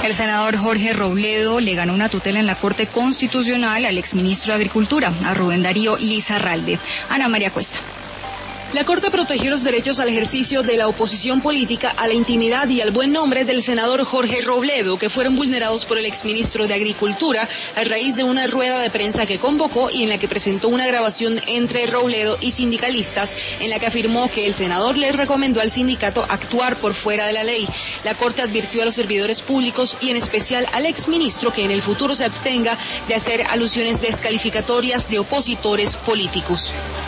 El senador Jorge Robledo le ganó una tutela en la Corte Constitucional al exministro de Agricultura, a Rubén Darío Lizarralde. Ana María Cuesta. La Corte protegió los derechos al ejercicio de la oposición política, a la intimidad y al buen nombre del senador Jorge Robledo, que fueron vulnerados por el exministro de Agricultura a raíz de una rueda de prensa que convocó y en la que presentó una grabación entre Robledo y sindicalistas, en la que afirmó que el senador le recomendó al sindicato actuar por fuera de la ley. La Corte advirtió a los servidores públicos y en especial al exministro que en el futuro se abstenga de hacer alusiones descalificatorias de opositores políticos.